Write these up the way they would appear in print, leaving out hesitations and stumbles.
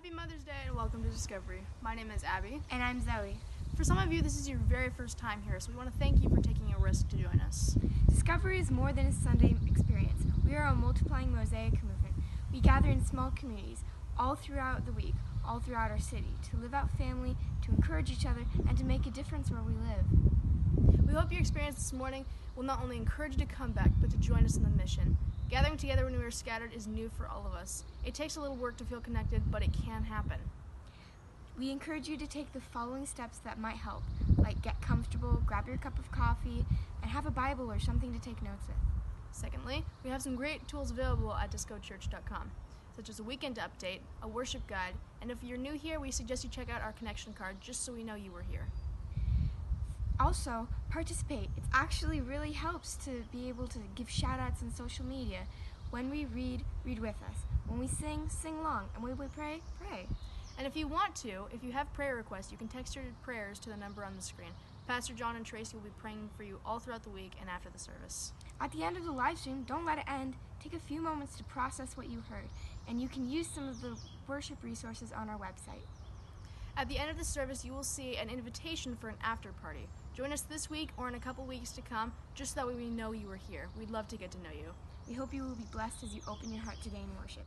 Happy Mother's Day and welcome to Discovery. My name is Abby. And I'm Zoe. For some of you, this is your very first time here, so we want to thank you for taking a risk to join us. Discovery is more than a Sunday experience. We are a multiplying mosaic movement. We gather in small communities all throughout the week, all throughout our city, to live out family, to encourage each other, and to make a difference where we live. We hope your experience this morning will not only encourage you to come back, but to join us in the mission. Gathering together when we are scattered is new for all of us. It takes a little work to feel connected, but it can happen. We encourage you to take the following steps that might help, like get comfortable, grab your cup of coffee, and have a Bible or something to take notes with. Secondly, we have some great tools available at discochurch.com, such as a weekend update, a worship guide, and if you're new here, we suggest you check out our connection card just so we know you were here. Also, participate. It actually really helps to be able to give shout-outs on social media. When we read, read with us. When we sing, sing along. And when we pray, pray. And if you want to, if you have prayer requests, you can text your prayers to the number on the screen. Pastor John and Tracy will be praying for you all throughout the week and after the service. At the end of the live stream, don't let it end. Take a few moments to process what you heard, and you can use some of the worship resources on our website. At the end of the service, you will see an invitation for an after party. Join us this week or in a couple weeks to come, just so that way we know you were here. We'd love to get to know you. We hope you will be blessed as you open your heart today in worship.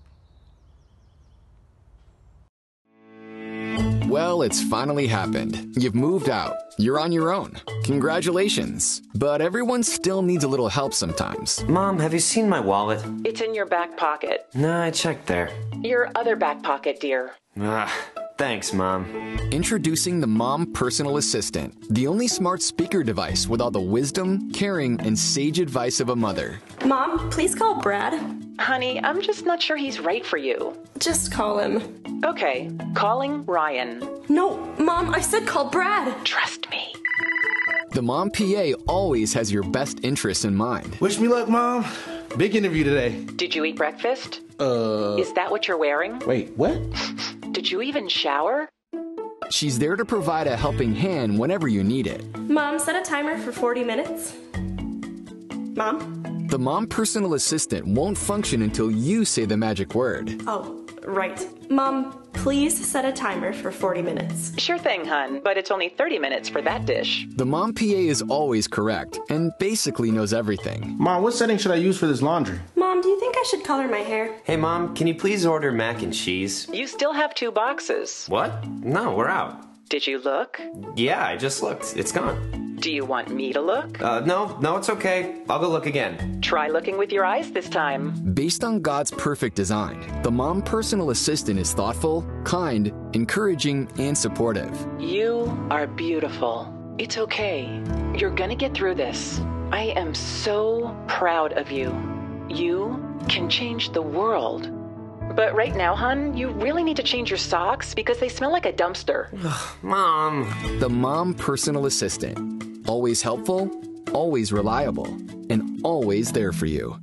Well, it's finally happened. You've moved out. You're on your own. Congratulations. But everyone still needs a little help sometimes. Mom, have you seen my wallet? It's in your back pocket. No, I checked there. Your other back pocket, dear. Thanks, Mom. Introducing the Mom Personal Assistant, the only smart speaker device with all the wisdom, caring, and sage advice of a mother. Mom, please call Brad. Honey, I'm just not sure he's right for you. Just call him. Okay, calling Ryan. No, Mom, I said call Brad. Trust me. The Mom PA always has your best interests in mind. Wish me luck, Mom. Big interview today. Did you eat breakfast? Is that what you're wearing? Wait, what? Did you even shower? She's there to provide a helping hand whenever you need it. Mom, set a timer for 40 minutes. Mom? The Mom Personal Assistant won't function until you say the magic word. Oh, right. Mom, please set a timer for 40 minutes. Sure thing, hun, but it's only 30 minutes for that dish. The Mom PA is always correct and basically knows everything. Mom, what setting should I use for this laundry? Mom, do you think I should color my hair? Hey, Mom, can you please order mac and cheese? You still have 2 boxes. What? No, we're out. Did you look? Yeah, I just looked. It's gone. Do you want me to look? No, it's okay. I'll go look again. Try looking with your eyes this time. Based on God's perfect design, the Mom Personal Assistant is thoughtful, kind, encouraging, and supportive. You are beautiful. It's okay. You're gonna get through this. I am so proud of you. You can change the world. But right now, hon, you really need to change your socks because they smell like a dumpster. Mom. The Mom Personal Assistant. Always helpful, always reliable, and always there for you.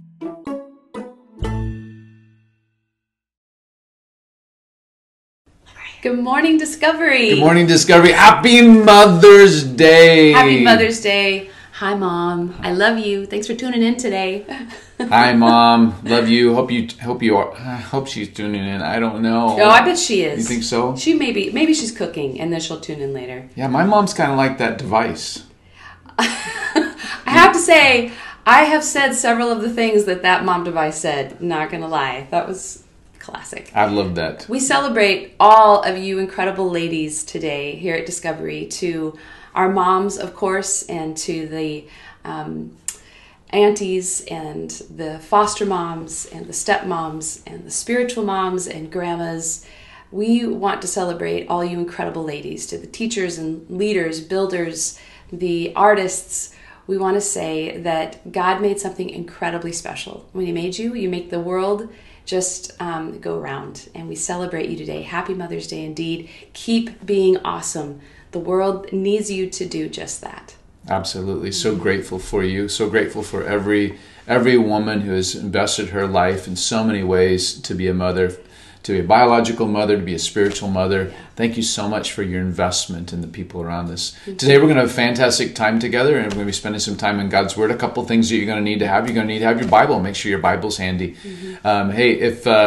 Good morning, Discovery. Good morning, Discovery. Happy Mother's Day. Happy Mother's Day. Hi, Mom. I love you. Thanks for tuning in today. Hi, Mom. Love you. Hope she's tuning in. I don't know. Oh, I bet she is. You think so? She maybe she's cooking, and then she'll tune in later. Yeah, my mom's kind of like that device. I have to say, I have said several of the things that mom device said. Not gonna lie, that was classic. I love that. We celebrate all of you incredible ladies today here at Discovery. To our moms, of course, and to the aunties and the foster moms and the stepmoms and the spiritual moms and grandmas. We want to celebrate all you incredible ladies. To the teachers and leaders, builders, the artists, we want to say that God made something incredibly special. When He made you, you make the world just go around. And we celebrate you today. Happy Mother's Day indeed. Keep being awesome. The world needs you to do just that. Absolutely. So grateful for you. So grateful for every woman who has invested her life in so many ways to be a mother, to be a biological mother, to be a spiritual mother. Thank you so much for your investment in the people around us. Today we're going to have a fantastic time together, and we're going to be spending some time in God's Word. A couple things that you're going to need to have. You're going to need to have your Bible. Make sure your Bible's handy. Hey,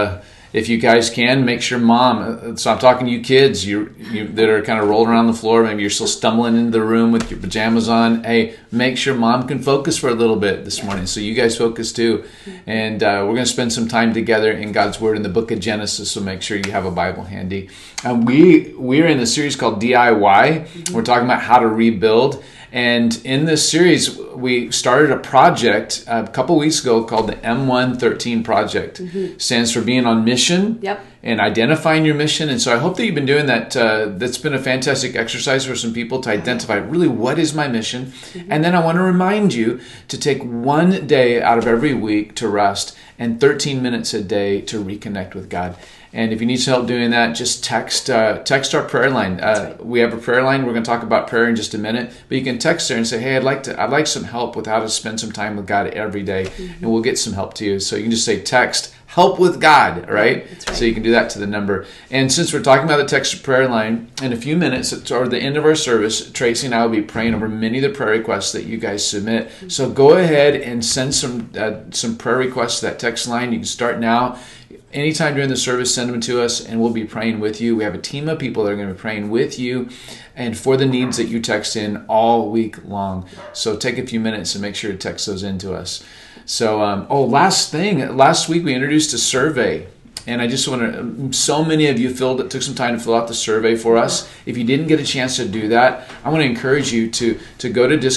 If you guys can, make sure mom, so I'm talking to you kids, you that are kind of rolling around the floor, maybe you're still stumbling into the room with your pajamas on. Hey, make sure mom can focus for a little bit this morning. So you guys focus too. And we're going to spend some time together in God's Word in the book of Genesis, so make sure you have a Bible handy. We're in a series called DIY. We're talking about how to rebuild. And in this series, we started a project a couple weeks ago called the M113 Project. Stands for being on mission and identifying your mission. And so I hope that you've been doing that. That's been a fantastic exercise for some people to identify really what is my mission. And then I want to remind you to take one day out of every week to rest and 13 minutes a day to reconnect with God. And if you need some help doing that, just text our prayer line. We have a prayer line. We're going to talk about prayer in just a minute. But you can text her and say, hey, I'd like some help with how to spend some time with God every day. And we'll get some help to you. So you can just say text help with God, right? That's right. So you can do that to the number. And since we're talking about the text prayer line, in a few minutes, or the end of our service, Tracy and I will be praying over many of the prayer requests that you guys submit. So go ahead and send some prayer requests to that text line. You can start now. Anytime during the service, send them to us, and we'll be praying with you. We have a team of people that are going to be praying with you and for the needs that you text in all week long. So take a few minutes and make sure to text those in to us. So, last week we introduced a survey. And I just want to, so many of you took some time to fill out the survey for us. If you didn't get a chance to do that, I want to encourage you to go to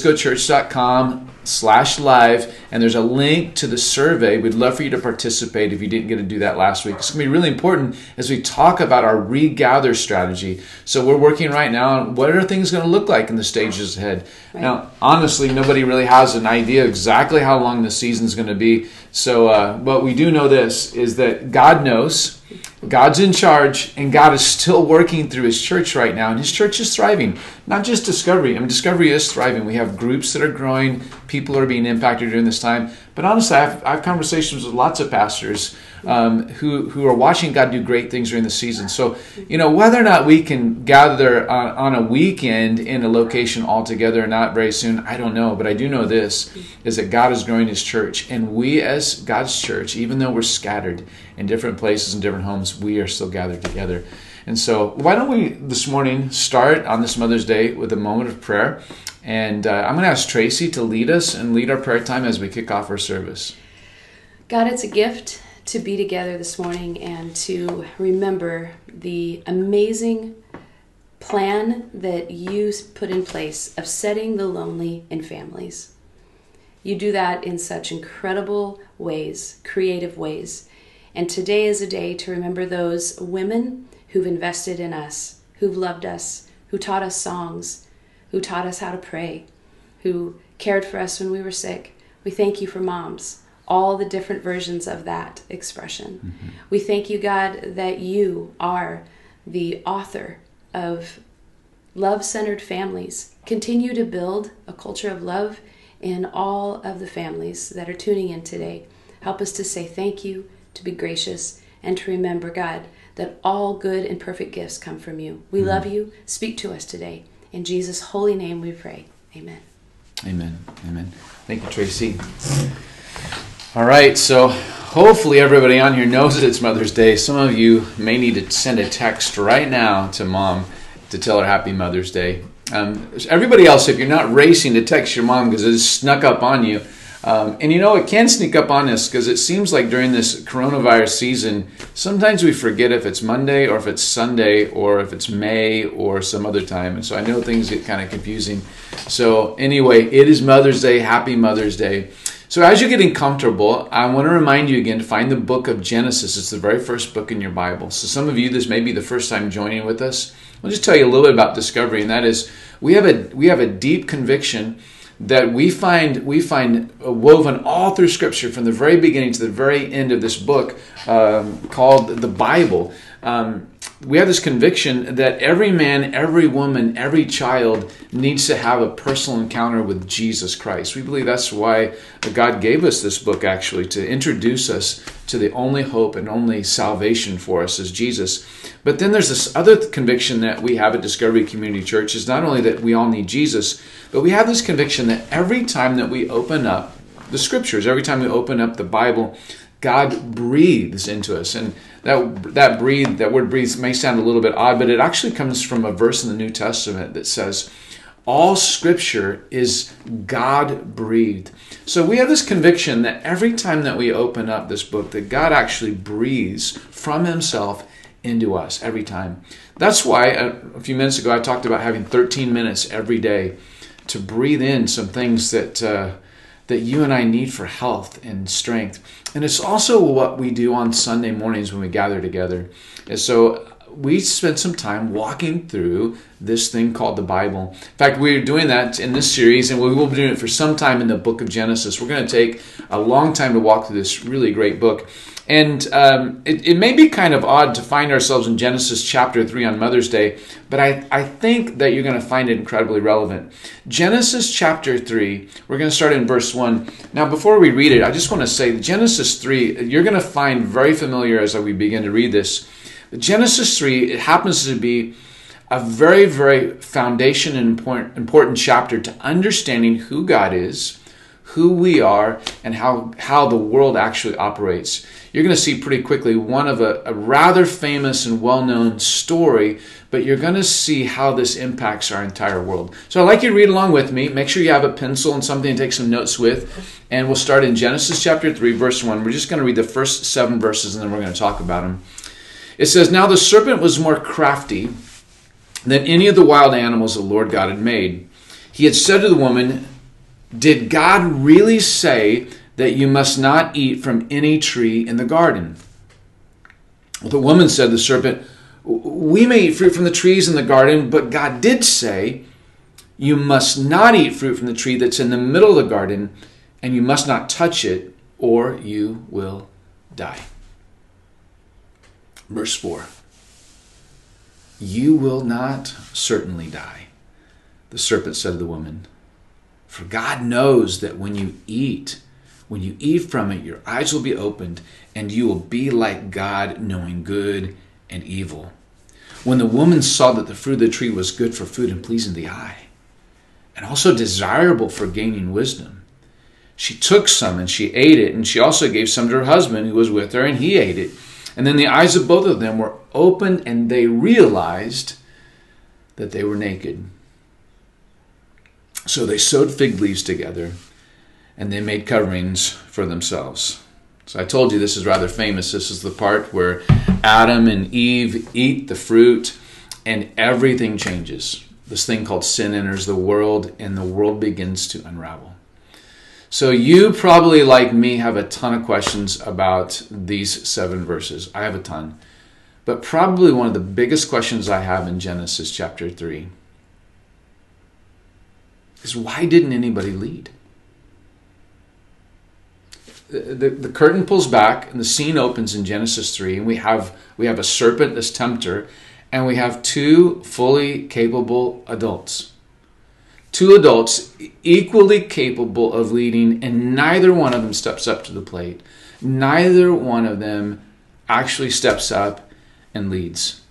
discochurch.com/live, and there's a link to the survey. We'd love for you to participate if you didn't get to do that last week. It's going to be really important as we talk about our regather strategy. So we're working right now on what are things going to look like in the stages ahead. Right. Now, honestly, nobody really has an idea exactly how long the season's going to be. So, but we do know this, is that God knows, God's in charge, and God is still working through His church right now, and His church is thriving. Not just Discovery. I mean, Discovery is thriving. We have groups that are growing. People are being impacted during this time. But honestly, I have conversations with lots of pastors who are watching God do great things during the season. So, whether or not we can gather on a weekend in a location all together or not very soon, I don't know. But I do know this, is that God is growing His church. And we as God's church, even though we're scattered in different places and different homes, we are still gathered together. And so why don't we this morning start on this Mother's Day with a moment of prayer. And I'm going to ask Tracy to lead us and lead our prayer time as we kick off our service. God, it's a gift to be together this morning and to remember the amazing plan that you put in place of setting the lonely in families. You do that in such incredible ways, creative ways. And today is a day to remember those women who've invested in us, who've loved us, who taught us songs, who taught us how to pray, who cared for us when we were sick. We thank you for moms, all the different versions of that expression. Mm-hmm. We thank you, God, that you are the author of love-centered families. Continue to build a culture of love in all of the families that are tuning in today. Help us to say thank you, to be gracious, and to remember, God, that all good and perfect gifts come from you. We love you. Speak to us today. In Jesus' holy name we pray. Amen. Amen. Amen. Thank you, Tracy. All right, so hopefully everybody on here knows that it's Mother's Day. Some of you may need to send a text right now to Mom to tell her Happy Mother's Day. Everybody else, if you're not racing to text your mom because it has snuck up on you, and it can sneak up on us because it seems like during this coronavirus season, sometimes we forget if it's Monday or if it's Sunday or if it's May or some other time. And so I know things get kind of confusing. So anyway, it is Mother's Day. Happy Mother's Day. So as you're getting comfortable, I want to remind you again to find the book of Genesis. It's the very first book in your Bible. So some of you, this may be the first time joining with us. I'll just tell you a little bit about Discovery, and that is we have a deep conviction that we find woven all through Scripture from the very beginning to the very end of this book called the Bible. We have this conviction that every man, every woman, every child needs to have a personal encounter with Jesus Christ. We believe that's why God gave us this book, actually, to introduce us to the only hope and only salvation for us is Jesus. But then there's this other conviction that we have at Discovery Community Church is not only that we all need Jesus, but we have this conviction that every time that we open up the Scriptures, every time we open up the Bible, God breathes into us. And that word breathe may sound a little bit odd, but it actually comes from a verse in the New Testament that says, all Scripture is God-breathed. So we have this conviction that every time that we open up this book, that God actually breathes from himself into us every time. That's why a few minutes ago I talked about having 13 minutes every day to breathe in some things that you and I need for health and strength. And it's also what we do on Sunday mornings when we gather together. And so we spent some time walking through this thing called the Bible. In fact, we're doing that in this series, and we will be doing it for some time in the book of Genesis. We're going to take a long time to walk through this really great book. And it may be kind of odd to find ourselves in Genesis chapter 3 on Mother's Day, but I think that you're going to find it incredibly relevant. Genesis chapter 3, we're going to start in verse 1. Now, before we read it, I just want to say Genesis 3, you're going to find very familiar as we begin to read this. Genesis 3, it happens to be a very, very foundation and important chapter to understanding who God is, who we are, and how the world actually operates. You're going to see pretty quickly one of a rather famous and well-known story, but you're going to see how this impacts our entire world. So I'd like you to read along with me. Make sure you have a pencil and something to take some notes with. And we'll start in Genesis chapter 3, verse 1. We're just going to read the first 7 verses, and then we're going to talk about them. It says, "Now the serpent was more crafty than any of the wild animals the Lord God had made. He had said to the woman, 'Did God really say that you must not eat from any tree in the garden?' Well, the woman said to the serpent, 'We may eat fruit from the trees in the garden, but God did say, you must not eat fruit from the tree that's in the middle of the garden, and you must not touch it, or you will die.'" Verse 4. "You will not certainly die," the serpent said to the woman. "For God knows that when you eat from it, your eyes will be opened, and you will be like God, knowing good and evil." When the woman saw that the fruit of the tree was good for food and pleasing to the eye, and also desirable for gaining wisdom, she took some and she ate it, and she also gave some to her husband who was with her, and he ate it. And then the eyes of both of them were opened, and they realized that they were naked. So they sewed fig leaves together, and they made coverings for themselves. So I told you this is rather famous. This is the part where Adam and Eve eat the fruit, and everything changes. This thing called sin enters the world, and the world begins to unravel. So you probably, like me, have a ton of questions about these 7 verses. I have a ton. But probably one of the biggest questions I have in Genesis chapter 3 is, why didn't anybody lead? The curtain pulls back and the scene opens in Genesis 3, and we have a serpent, this tempter, and we have 2 fully capable adults. 2 adults equally capable of leading, and neither one of them steps up to the plate. Neither one of them actually steps up and leads.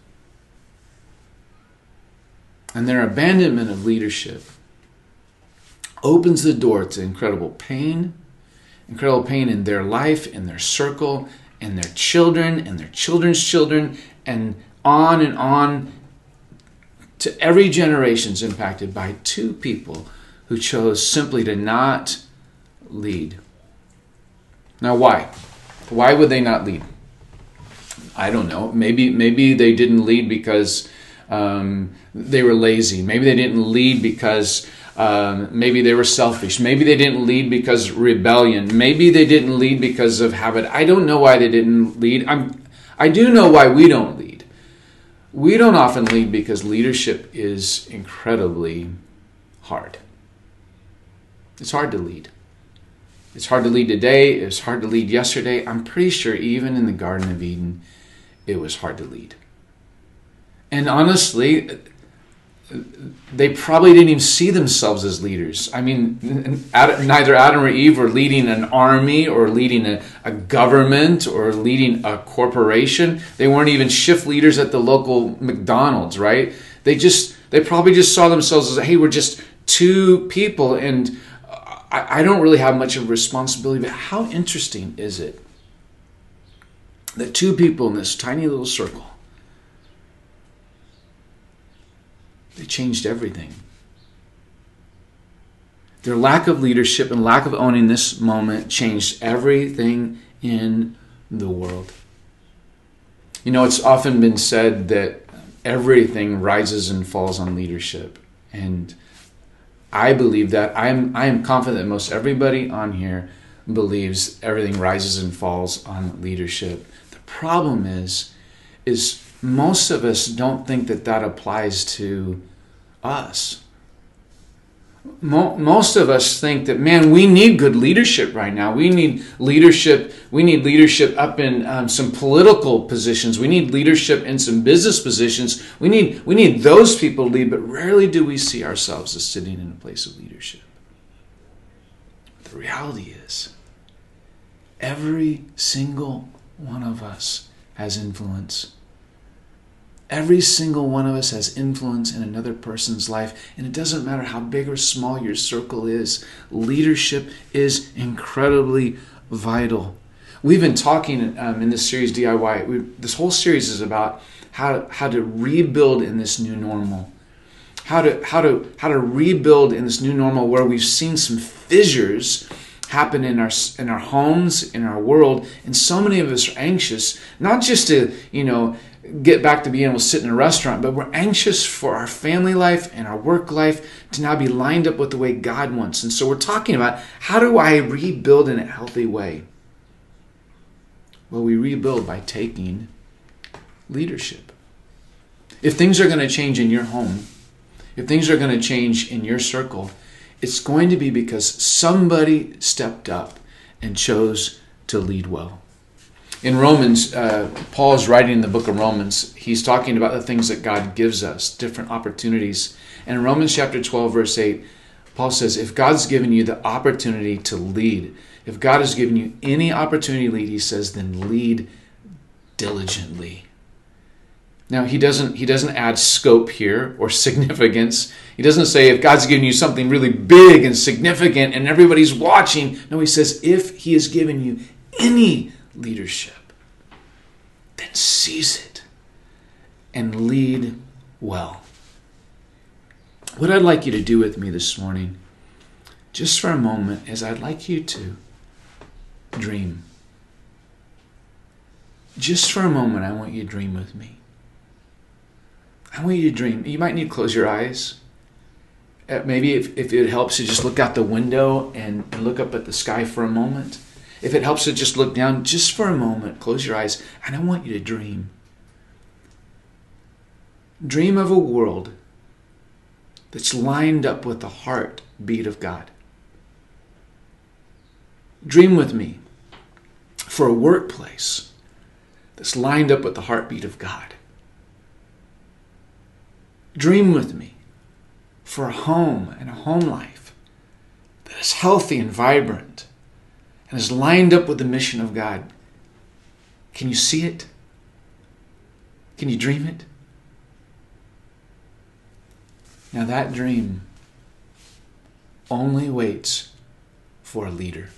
And their abandonment of leadership opens the door to incredible pain in their life, in their circle, and their children, and their children's children, and on to every generation is impacted by 2 people who chose simply to not lead. Now, why? Why would they not lead? I don't know. Maybe they didn't lead because they were lazy. Maybe they didn't lead because maybe they were selfish. Maybe they didn't lead because of rebellion. Maybe they didn't lead because of habit. I don't know why they didn't lead. I do know why we don't lead. We don't often lead because leadership is incredibly hard. It's hard to lead. It's hard to lead today. It was hard to lead yesterday. I'm pretty sure even in the Garden of Eden, it was hard to lead. And honestly, they probably didn't even see themselves as leaders. I mean, neither Adam or Eve were leading an army or leading a government or leading a corporation. They weren't even shift leaders at the local McDonald's, right? They probably just saw themselves as, hey, we're just 2 people, and I don't really have much of a responsibility. But how interesting is it that two people in this tiny little circle, they changed everything. Their lack of leadership and lack of owning this moment changed everything in the world. You know, it's often been said that everything rises and falls on leadership. And I believe that. I am confident that most everybody on here believes everything rises and falls on leadership. The problem is most of us don't think that applies to us. Most of us think that, man, we need good leadership right now. We need leadership. We need leadership up in some political positions. We need leadership in some business positions. We need those people to lead, but rarely do we see ourselves as sitting in a place of leadership. The reality is, every single one of us has influence. Every single one of us has influence in another person's life, and it doesn't matter how big or small your circle is. Leadership is incredibly vital. We've been talking in this series, DIY. This whole series is about how to rebuild in this new normal. How to rebuild in this new normal where we've seen some fissures happen in our homes, in our world, and so many of us are anxious, not just to, get back to being able to sit in a restaurant, but we're anxious for our family life and our work life to now be lined up with the way God wants. And so we're talking about, how do I rebuild in a healthy way? Well, we rebuild by taking leadership. If things are going to change in your home, if things are going to change in your circle, it's going to be because somebody stepped up and chose to lead well. In Romans, Paul is writing in the book of Romans. He's talking about the things that God gives us, different opportunities. And in Romans chapter 12, verse 8, Paul says, if God's given you the opportunity to lead, if God has given you any opportunity to lead, he says, then lead diligently. Now, he doesn't add scope here or significance. He doesn't say if God's given you something really big and significant and everybody's watching. No, he says if he has given you any leadership, then seize it and lead well. What I'd like you to do with me this morning, just for a moment, is I'd like you to dream. Just for a moment, I want you to dream with me. I want you to dream. You might need to close your eyes. Maybe if it helps you, just look out the window and look up at the sky for a moment. If it helps to just look down just for a moment, close your eyes, and I want you to dream. Dream of a world that's lined up with the heartbeat of God. Dream with me for a workplace that's lined up with the heartbeat of God. Dream with me for a home and a home life that is healthy and vibrant and is lined up with the mission of God. Can you see it? Can you dream it? Now that dream only waits for a leader.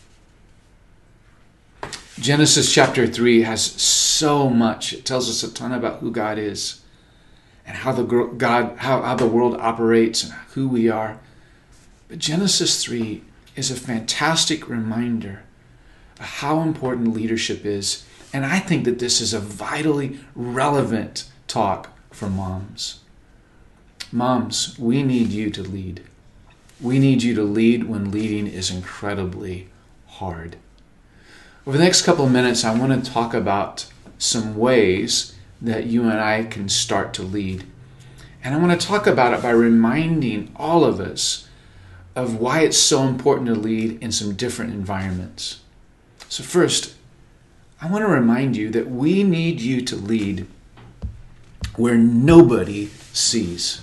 Genesis chapter 3 has so much. It tells us a ton about who God is and how the world operates and who we are. But Genesis 3 is a fantastic reminder of how important leadership is. And I think that this is a vitally relevant talk for moms. Moms, we need you to lead. We need you to lead when leading is incredibly hard. Over the next couple of minutes, I want to talk about some ways that you and I can start to lead. And I want to talk about it by reminding all of us of why it's so important to lead in some different environments. So first, I want to remind you that we need you to lead where nobody sees.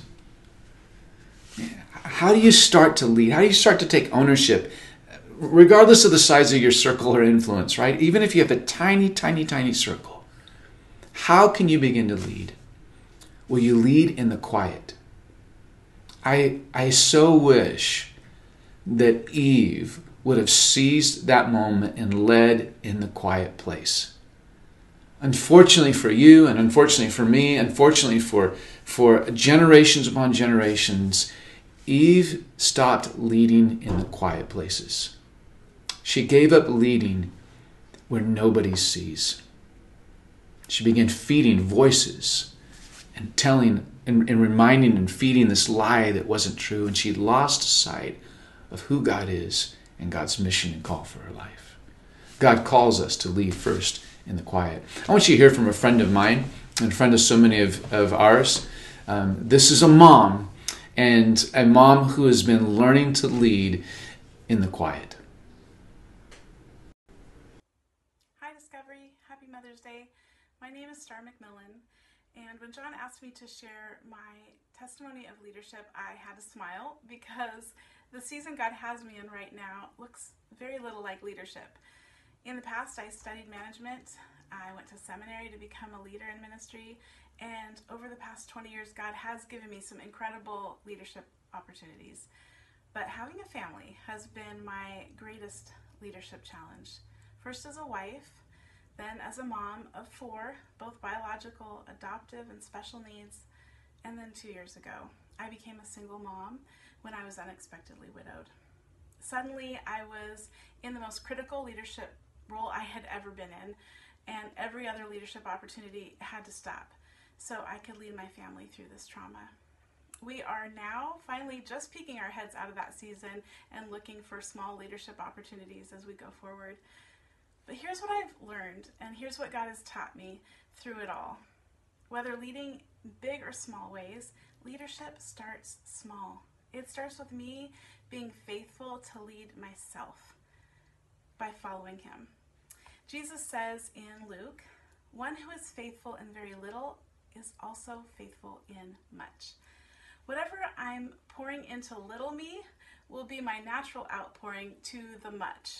How do you start to lead? How do you start to take ownership? Regardless of the size of your circle or influence, right? Even if you have a tiny, tiny, tiny circle, how can you begin to lead? Well, you lead in the quiet. I so wish that Eve would have seized that moment and led in the quiet place. Unfortunately for you, and unfortunately for me, unfortunately for generations upon generations, Eve stopped leading in the quiet places. She gave up leading where nobody sees. She began feeding voices and telling and reminding and feeding this lie that wasn't true, and she lost sight of who God is and God's mission and call for her life. God calls us to lead first in the quiet. I want you to hear from a friend of mine and a friend of so many of ours. This is a mom, and a mom who has been learning to lead in the quiet. Hi Discovery, happy Mother's Day. My name is Star McMillan, and when John asked me to share my testimony of leadership, I had to smile because the season God has me in right now looks very little like leadership. In the past, I studied management. I went to seminary to become a leader in ministry, and over the past 20 years, God has given me some incredible leadership opportunities. But having a family has been my greatest leadership challenge. First as a wife, then as a mom of 4, both biological, adoptive, and special needs, and then 2 years ago, I became a single mom when I was unexpectedly widowed. Suddenly, I was in the most critical leadership role I had ever been in, and every other leadership opportunity had to stop so I could lead my family through this trauma. We are now finally just peeking our heads out of that season and looking for small leadership opportunities as we go forward. But here's what I've learned, and here's what God has taught me through it all. Whether leading big or small ways, leadership starts small. It starts with me being faithful to lead myself by following Him. Jesus says in Luke, "One who is faithful in very little is also faithful in much." Whatever I'm pouring into little me will be my natural outpouring to the much.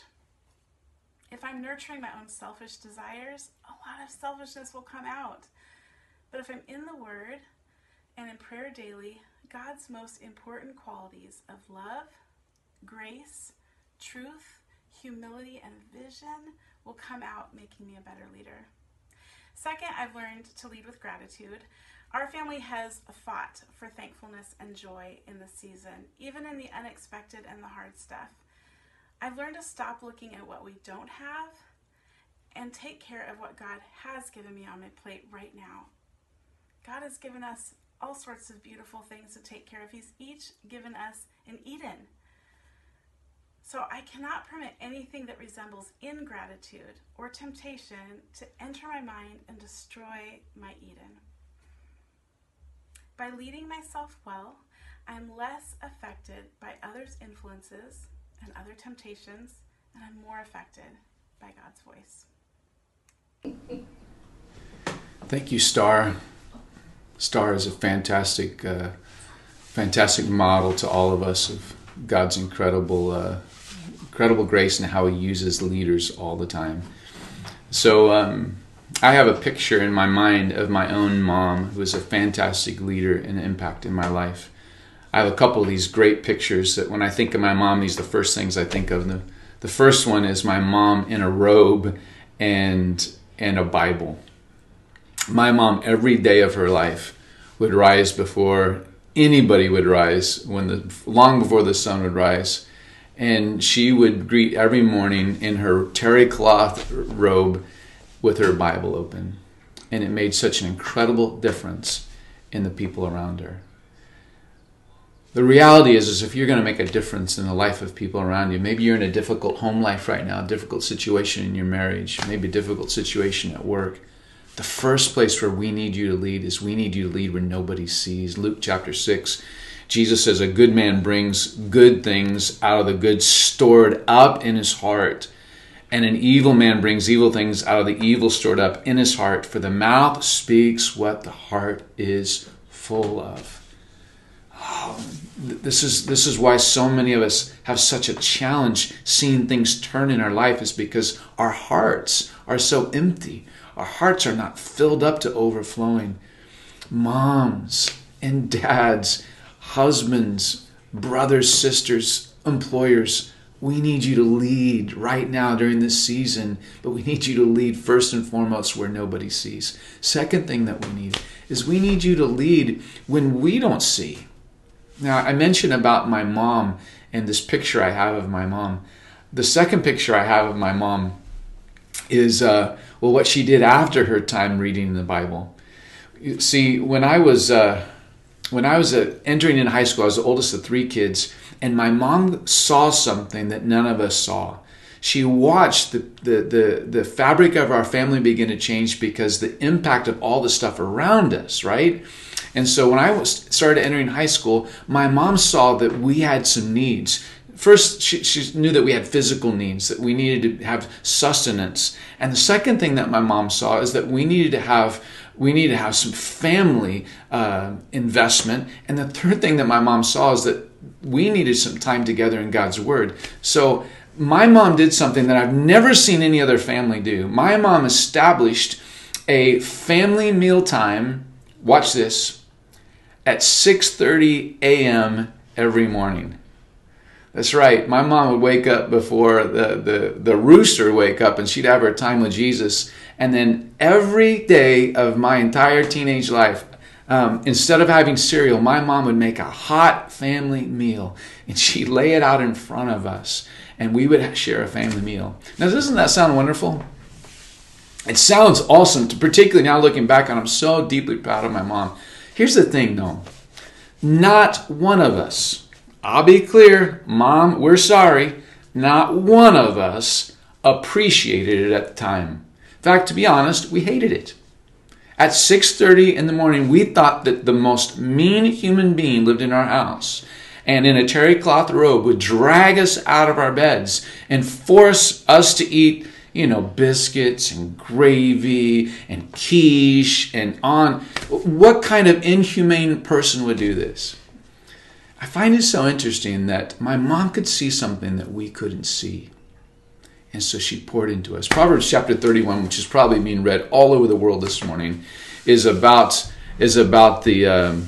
If I'm nurturing my own selfish desires, a lot of selfishness will come out. But if I'm in the Word and in prayer daily, God's most important qualities of love, grace, truth, humility, and vision will come out, making me a better leader. Second, I've learned to lead with gratitude. Our family has fought for thankfulness and joy in this season, even in the unexpected and the hard stuff. I've learned to stop looking at what we don't have and take care of what God has given me on my plate right now. God has given us all sorts of beautiful things to take care of. He's each given us an Eden. So I cannot permit anything that resembles ingratitude or temptation to enter my mind and destroy my Eden. By leading myself well, I'm less affected by others' influences and other temptations, and I'm more affected by God's voice. Thank you, Star. Star is a fantastic model to all of us of God's incredible grace and how He uses leaders all the time. So I have a picture in my mind of my own mom, who is a fantastic leader and impact in my life. I have a couple of these great pictures that when I think of my mom, these are the first things I think of. The first one is my mom in a robe and a Bible. My mom, every day of her life, would rise before anybody would rise, long before the sun would rise. And she would greet every morning in her terry cloth robe with her Bible open. And it made such an incredible difference in the people around her. The reality is if you're going to make a difference in the life of people around you, maybe you're in a difficult home life right now, a difficult situation in your marriage, maybe a difficult situation at work. The first place where we need you to lead is we need you to lead where nobody sees. Luke chapter 6, Jesus says, "A good man brings good things out of the good stored up in his heart. And an evil man brings evil things out of the evil stored up in his heart. For the mouth speaks what the heart is full of." Oh, this is why so many of us have such a challenge seeing things turn in our life, is because our hearts are so empty. Our hearts are not filled up to overflowing. Moms and dads, husbands, brothers, sisters, employers, We need you to lead right now during this season, but we need you to lead first and foremost where nobody sees. Second thing that we need is we need you to lead when we don't see. Now, I mentioned about my mom and this picture I have of my mom. The second picture I have of my mom is what she did after her time reading the Bible. You see, when I was entering in high school, I was the oldest of 3 kids, and my mom saw something that none of us saw. She watched the fabric of our family begin to change because the impact of all the stuff around us, right? And so when I started entering high school, my mom saw that we had some needs. First, she knew that we had physical needs, that we needed to have sustenance. And the second thing that my mom saw is that we needed to have some family investment. And the third thing that my mom saw is that we needed some time together in God's Word. So my mom did something that I've never seen any other family do. My mom established a family meal time, watch this, at 6:30 a.m. every morning. That's right. My mom would wake up before the rooster wake up, and she'd have her time with Jesus. And then every day of my entire teenage life, instead of having cereal, my mom would make a hot family meal, and she'd lay it out in front of us, and we would share a family meal. Now, doesn't that sound wonderful? It sounds awesome, particularly now looking back on it. I'm so deeply proud of my mom. Here's the thing, though. Not one of us, I'll be clear, Mom, we're sorry, not one of us appreciated it at the time. In fact, to be honest, we hated it. At 6:30 in the morning, we thought that the most mean human being lived in our house, and in a terry cloth robe would drag us out of our beds and force us to eat, biscuits and gravy and quiche and on. What kind of inhumane person would do this? I find it so interesting that my mom could see something that we couldn't see. And so she poured into us. Proverbs chapter 31, which is probably being read all over the world this morning, is about the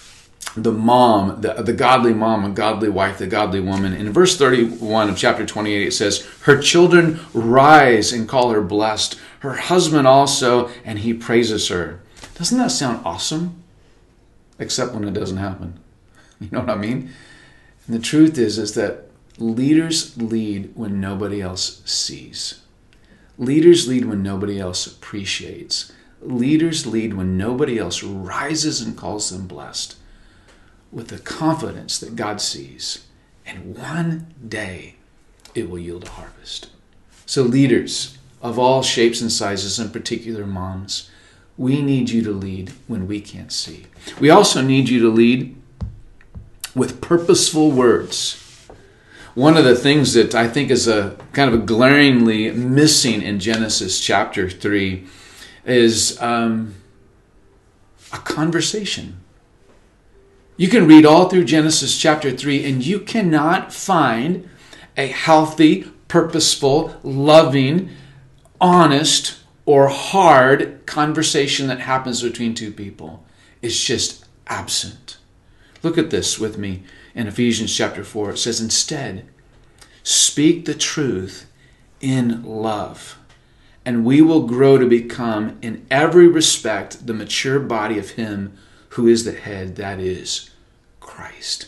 mom, the godly mom, a godly wife, the godly woman. In verse 31 of chapter 28, it says, "Her children rise and call her blessed, her husband also, and he praises her." Doesn't that sound awesome? Except when it doesn't happen. You know what I mean? And the truth is that leaders lead when nobody else sees. Leaders lead when nobody else appreciates. Leaders lead when nobody else rises and calls them blessed, with the confidence that God sees. And one day it will yield a harvest. So leaders of all shapes and sizes, in particular moms, we need you to lead when we can't see. We also need you to lead with purposeful words. One of the things that I think is a kind of a glaringly missing in Genesis chapter 3 is a conversation. You can read all through Genesis chapter 3 and you cannot find a healthy, purposeful, loving, honest, or hard conversation that happens between two people. It's just absent. Look at this with me in Ephesians chapter 4. It says, "Instead, speak the truth in love, and we will grow to become in every respect the mature body of Him who is the head, that is, Christ."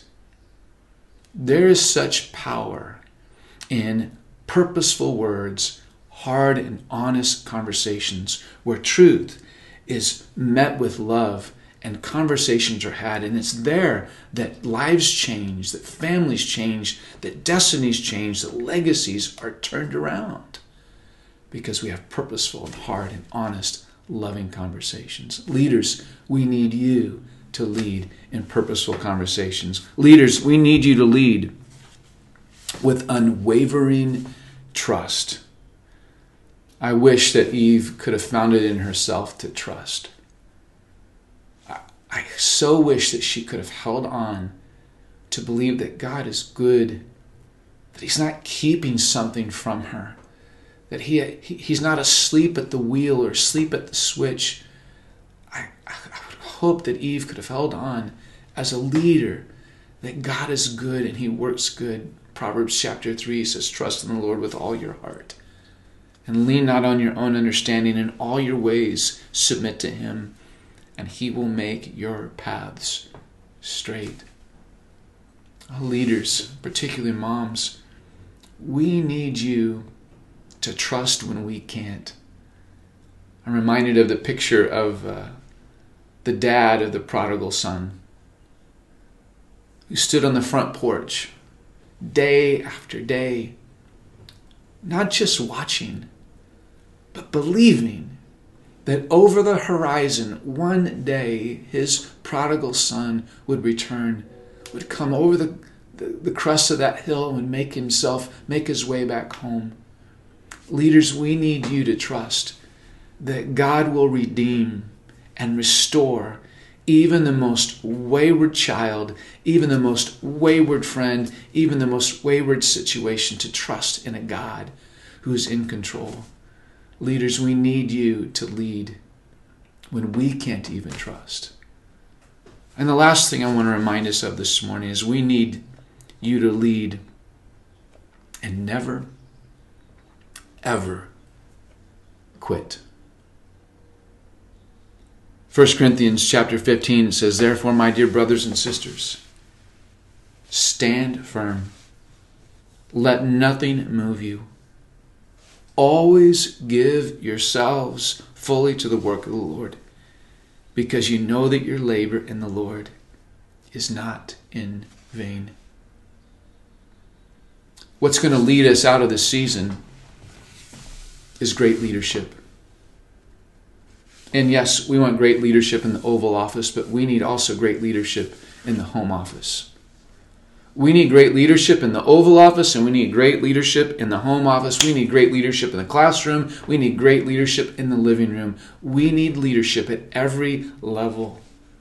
There is such power in purposeful words, hard and honest conversations where truth is met with love and conversations are had, and it's there that lives change, that families change, that destinies change, that legacies are turned around because we have purposeful and hard and honest, loving conversations. Leaders, we need you to lead in purposeful conversations. Leaders, we need you to lead with unwavering trust. I wish that Eve could have found it in herself to trust. I so wish that she could have held on to believe that God is good, that He's not keeping something from her, that He's not asleep at the wheel or asleep at the switch. I would hope that Eve could have held on as a leader, that God is good and he works good. Proverbs chapter 3 says, trust in the Lord with all your heart and lean not on your own understanding. In all your ways submit to him, and he will make your paths straight. Leaders, particularly moms, we need you to trust when we can't. I'm reminded of the picture of the dad of the prodigal son, who stood on the front porch day after day, not just watching, but believing that over the horizon, one day, his prodigal son would return, would come over the crest of that hill and make his way back home. Leaders, we need you to trust that God will redeem and restore even the most wayward child, even the most wayward friend, even the most wayward situation, to trust in a God who is in control. Leaders, we need you to lead when we can't even trust. And the last thing I want to remind us of this morning is we need you to lead and never, ever quit. 1 Corinthians chapter 15 says, therefore, my dear brothers and sisters, stand firm. Let nothing move you. Always give yourselves fully to the work of the Lord, because you know that your labor in the Lord is not in vain. What's going to lead us out of this season is great leadership. And yes, we want great leadership in the Oval Office, but we need also great leadership in the home office. We need great leadership in the Oval Office, and we need great leadership in the home office. We need great leadership in the classroom. We need great leadership in the living room. We need leadership at every level.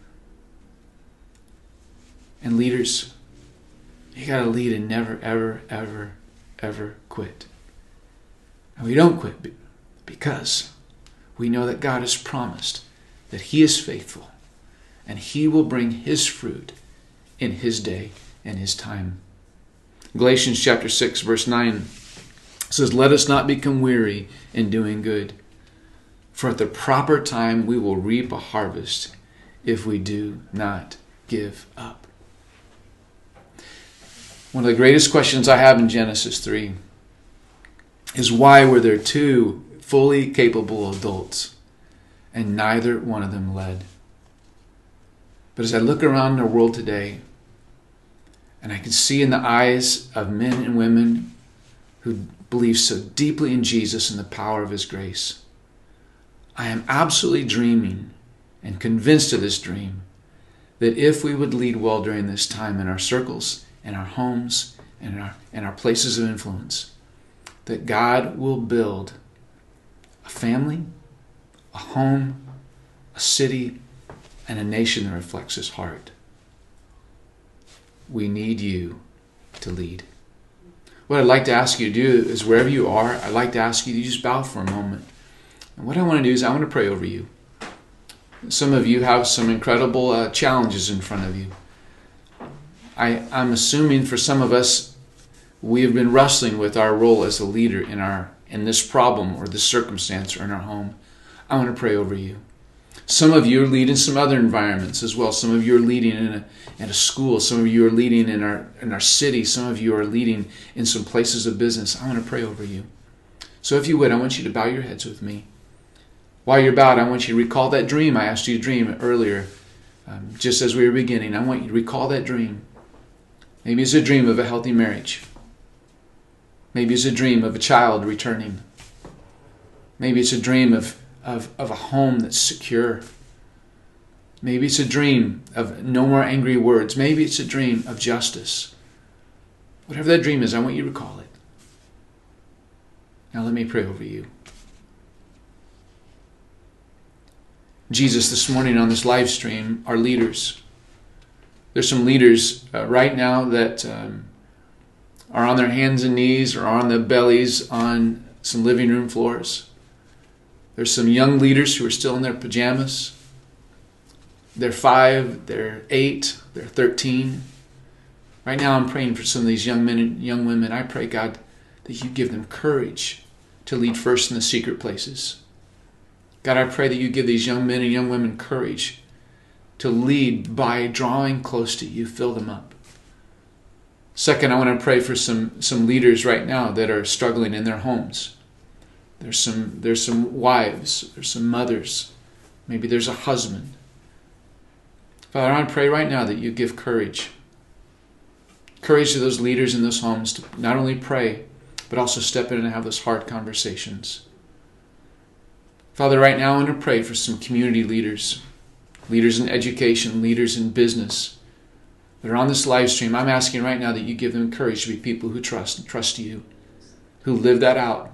And leaders, you got to lead and never, ever, ever, ever quit. And we don't quit because we know that God has promised that he is faithful and he will bring his fruit in his day and his time. Galatians chapter 6 verse 9 says, let us not become weary in doing good, for at the proper time we will reap a harvest if we do not give up. One of the greatest questions I have in Genesis 3 is, why were there two fully capable adults and neither one of them led? But as I look around the world today, and I can see in the eyes of men and women who believe so deeply in Jesus and the power of his grace, I am absolutely dreaming and convinced of this dream that if we would lead well during this time in our circles, in our homes, and in our places of influence, that God will build a family, a home, a city, and a nation that reflects his heart. We need you to lead. What I'd like to ask you to do is, wherever you are, I'd like to ask you to just bow for a moment. And what I want to do is I want to pray over you. Some of you have some incredible challenges in front of you. I'm assuming for some of us, we have been wrestling with our role as a leader in this problem or this circumstance or in our home. I want to pray over you. Some of you are leading some other environments as well. Some of you are leading in a school. Some of you are leading in our city. Some of you are leading in some places of business. I want to pray over you. So if you would, I want you to bow your heads with me. While you're bowed, I want you to recall that dream I asked you to dream earlier, just as we were beginning. I want you to recall that dream. Maybe it's a dream of a healthy marriage. Maybe it's a dream of a child returning. Maybe it's a dream of a home that's secure. Maybe it's a dream of no more angry words. Maybe it's a dream of justice. Whatever that dream is, I want you to recall it. Now let me pray over you. Jesus, this morning on this live stream, our leaders. There's some leaders right now that are on their hands and knees or on their bellies on some living room floors. There's some young leaders who are still in their pajamas. They're 5, they're 8, they're 13. Right now I'm praying for some of these young men and young women. I pray, God, that you give them courage to lead first in the secret places. God, I pray that you give these young men and young women courage to lead by drawing close to you. Fill them up. Second, I want to pray for some leaders right now that are struggling in their homes. There's some wives, there's some mothers, maybe there's a husband. Father, I want to pray right now that you give courage. Courage to those leaders in those homes to not only pray, but also step in and have those hard conversations. Father, right now I want to pray for some community leaders, leaders in education, leaders in business that are on this live stream. I'm asking right now that you give them courage to be people who trust you, who live that out.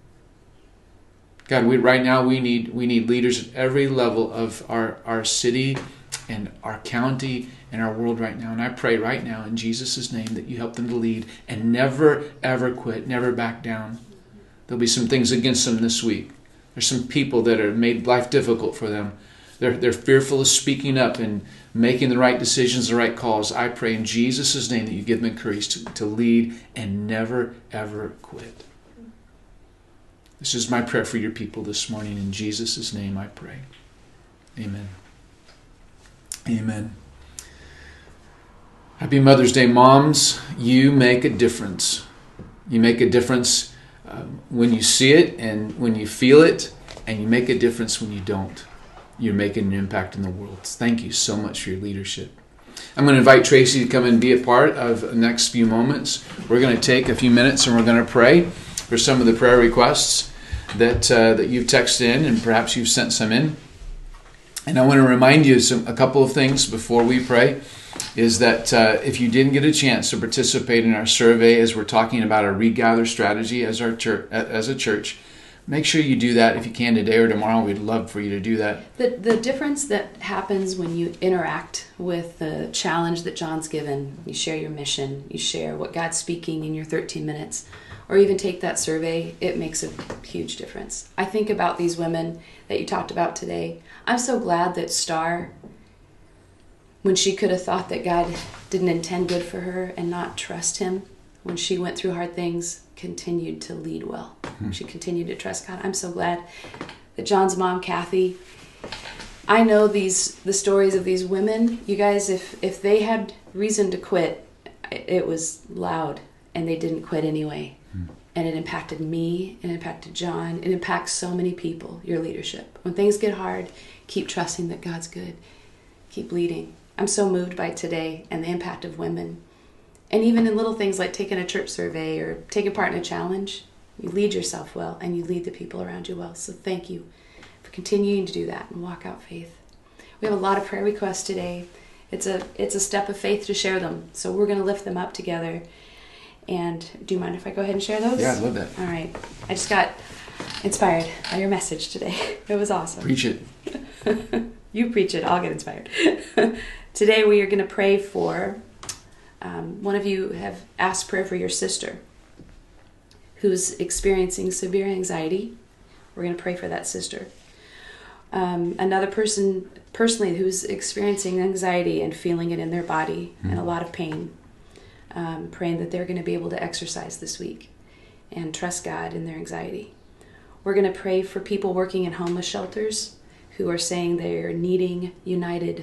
God, right now we need leaders at every level of our city and our county and our world right now. And I pray right now in Jesus' name that you help them to lead and never, ever quit, never back down. There'll be some things against them this week. There's some people that have made life difficult for them. They're fearful of speaking up and making the right decisions, the right calls. I pray in Jesus' name that you give them courage to lead and never, ever quit. This is my prayer for your people this morning. In Jesus' name I pray. Amen. Amen. Happy Mother's Day, moms. You make a difference. You make a difference when you see it and when you feel it, and you make a difference when you don't. You're making an impact in the world. Thank you so much for your leadership. I'm going to invite Tracy to come and be a part of the next few moments. We're going to take a few minutes and we're going to pray for some of the prayer requests that you've texted in, and perhaps you've sent some in. And I want to remind you a couple of things before we pray, is that if you didn't get a chance to participate in our survey as we're talking about our regather strategy as a church, make sure you do that if you can today or tomorrow. We'd love for you to do that. The difference that happens when you interact with the challenge that John's given, you share your mission, you share what God's speaking in your 13 minutes, or even take that survey, it makes a huge difference. I think about these women that you talked about today. I'm so glad that Star, when she could have thought that God didn't intend good for her and not trust him, when she went through hard things, continued to lead well. She continued to trust God. I'm so glad that John's mom, Kathy, I know the stories of these women. You guys, if they had reason to quit, it was loud, and they didn't quit anyway. And it impacted me, it impacted John, it impacts so many people, your leadership. When things get hard, keep trusting that God's good. Keep leading. I'm so moved by today and the impact of women. And even in little things like taking a church survey or taking part in a challenge, you lead yourself well and you lead the people around you well. So thank you for continuing to do that and walk out faith. We have a lot of prayer requests today. It's a step of faith to share them. So we're going to lift them up together. And do you mind if I go ahead and share those? Yeah, I'd love that. All right. I just got inspired by your message today. It was awesome. Preach it. You preach it. I'll get inspired. Today we are going to pray for, one of you have asked prayer for your sister who's experiencing severe anxiety. We're going to pray for that sister. Another person personally who's experiencing anxiety and feeling it in their body and a lot of pain. Praying that they're going to be able to exercise this week and trust God in their anxiety. We're going to pray for people working in homeless shelters who are saying they're needing united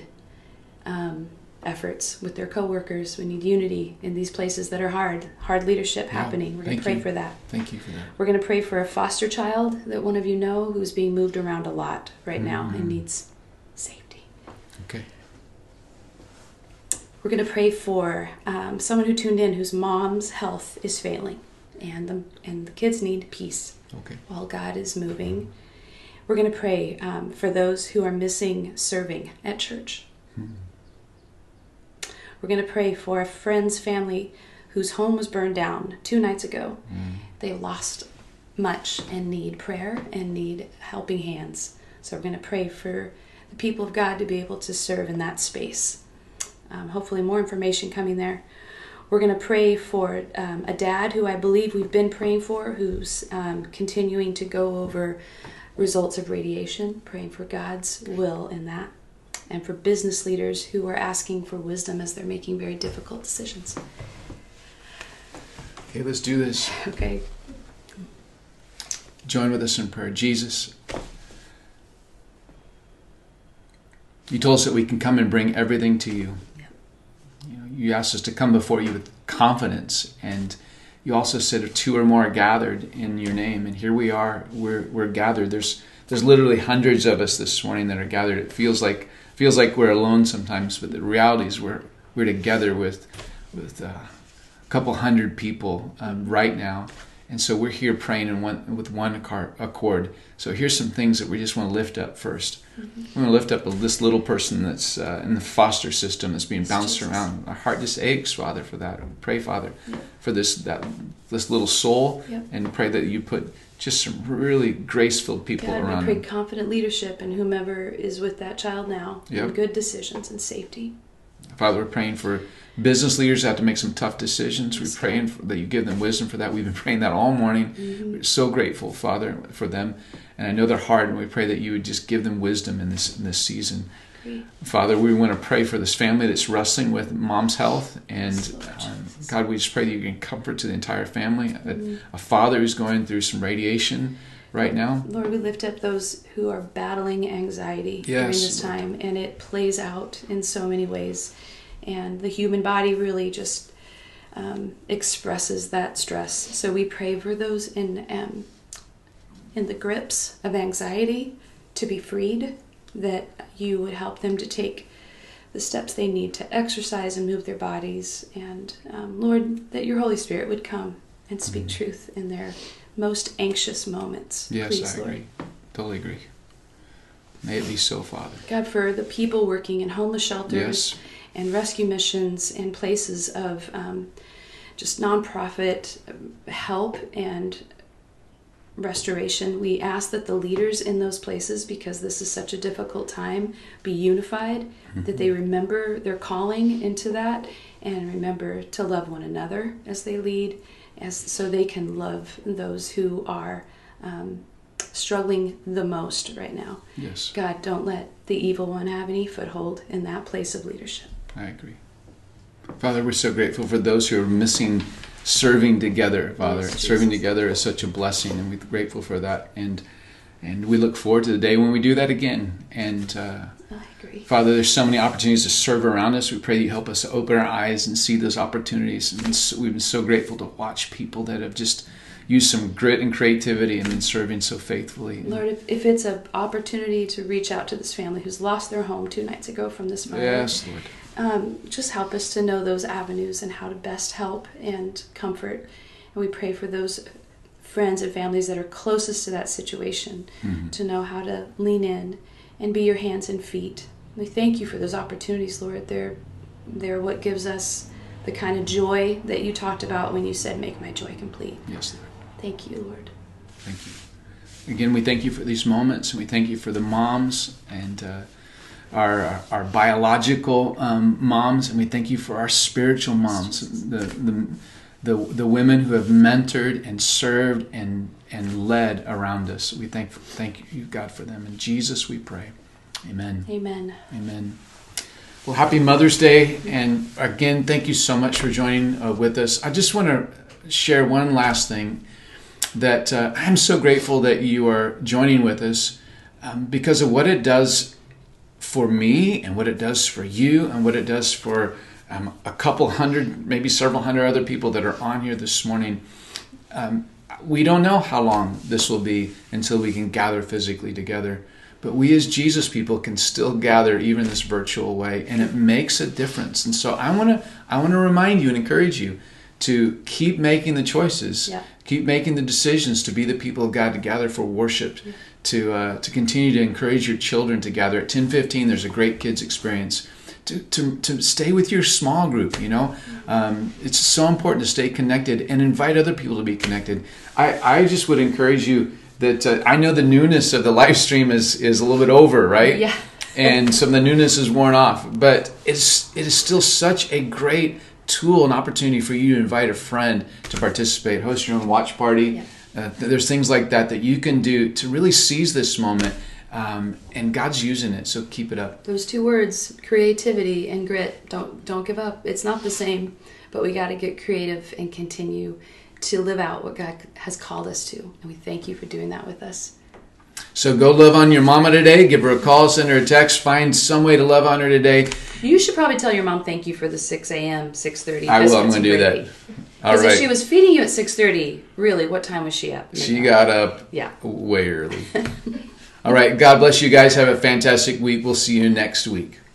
efforts with their coworkers. We need unity in these places that are hard leadership happening. We're going to pray for that. Thank you for that. We're going to pray for a foster child that one of you know who's being moved around a lot right now and needs safety. Okay. We're going to pray for someone who tuned in whose mom's health is failing, and the kids need peace while God is moving. We're going to pray for those who are missing serving at church. We're going to pray for a friend's family whose home was burned down 2 nights ago. They lost much and need prayer and need helping hands. So we're going to pray for the people of God to be able to serve in that space. Hopefully more information coming there. We're going to pray for a dad who I believe we've been praying for, who's continuing to go over results of radiation, praying for God's will in that. and for business leaders who are asking for wisdom as they're making very difficult decisions. Okay, let's do this. Okay. Join with us in prayer. Jesus, you told us that we can come and bring everything to you. You asked us to come before you with confidence, and you also said if two or more are gathered in your name, and here we are, we're gathered. There's literally hundreds of us this morning that are gathered. It feels like we're alone sometimes, but the reality is we're together with a couple hundred people right now. And so we're here praying with one accord. So here's some things that we just want to lift up first. Mm-hmm. We want to lift up this little person that's in the foster system that's being bounced around. Our heart just aches, Father, for that. We pray, Father, for this little soul, and pray that you put just some really grace-filled people around we pray them. confident leadership in whomever is with that child now, and good decisions and safety. Father, we're praying for business leaders who have to make some tough decisions. We're praying that you give them wisdom for that. We've been praying that all morning. Mm-hmm. We're so grateful, Father, for them. And I know they're hard, and we pray that you would just give them wisdom in this season. Great. Father, we want to pray for this family that's wrestling with mom's health. And God, we just pray that you can comfort to the entire family. A father who's going through some radiation right now. Lord, we lift up those who are battling anxiety during this time, and it plays out in so many ways. And the human body really just expresses that stress. So we pray for those in the grips of anxiety to be freed, that you would help them to take the steps they need to exercise and move their bodies. And Lord, that your Holy Spirit would come and speak truth in their most anxious moments. Yes, Please, I agree. Totally agree. May it be so, Father. God, for the people working in homeless shelters and rescue missions and places of just nonprofit help and restoration, we ask that the leaders in those places, because this is such a difficult time, be unified, that they remember their calling into that and remember to love one another as they lead, so they can love those who are struggling the most right now. Yes. God, don't let the evil one have any foothold in that place of leadership. I agree. Father, we're so grateful for those who are missing serving together, Father. Yes, serving together is such a blessing, and we're grateful for that. And we look forward to the day when we do that again. And I agree. Father, there's so many opportunities to serve around us. We pray that you help us to open our eyes and see those opportunities. And we've been so grateful to watch people that have just used some grit and creativity and been serving so faithfully. Lord, if it's an opportunity to reach out to this family who's lost their home 2 nights ago from this fire. Yes, Lord. Just help us to know those avenues and how to best help and comfort. And we pray for those friends and families that are closest to that situation to know how to lean in and be your hands and feet. We thank you for those opportunities, Lord. They're what gives us the kind of joy that you talked about when you said, make my joy complete. Yes, Lord. Thank you, Lord. Thank you. Again, we thank you for these moments, and we thank you for the moms and our biological moms, and we thank you for our spiritual moms, the women who have mentored and served and led around us. We thank you, God, for them. In Jesus we pray. Amen. Amen. Amen. Well, happy Mother's Day, and again, thank you so much for joining with us. I just want to share one last thing, that I'm so grateful that you are joining with us because of what it does for me and what it does for you and what it does for a couple hundred, maybe several hundred other people that are on here this morning. We don't know how long this will be until we can gather physically together, but we as Jesus people can still gather even this virtual way, and it makes a difference. And so I want to remind you and encourage you to keep making the choices, keep making the decisions to be the people of God, to gather for worship, to continue to encourage your children to gather. At 10:15, there's a great kids experience. To stay with your small group, you know. It's so important to stay connected and invite other people to be connected. I just would encourage you that I know the newness of the live stream is a little bit over, right? Yeah. And some of the newness is worn off, but it is still such a great tool and opportunity for you to invite a friend to participate, host your own watch party. There's things like that you can do to really seize this moment and God's using it, so keep it up. Those two words, creativity and grit, don't give up. It's not the same, but we got to get creative and continue to live out what God has called us to. And we thank you for doing that with us. So go love on your mama today. Give her a call, send her a text, find some way to love on her today. You should probably tell your mom thank you for the 6 a.m., 6:30. I will. I'm going to do that. All right. If she was feeding you at 6:30, really, what time was she up? She got up way early. All right. God bless you guys. Have a fantastic week. We'll see you next week.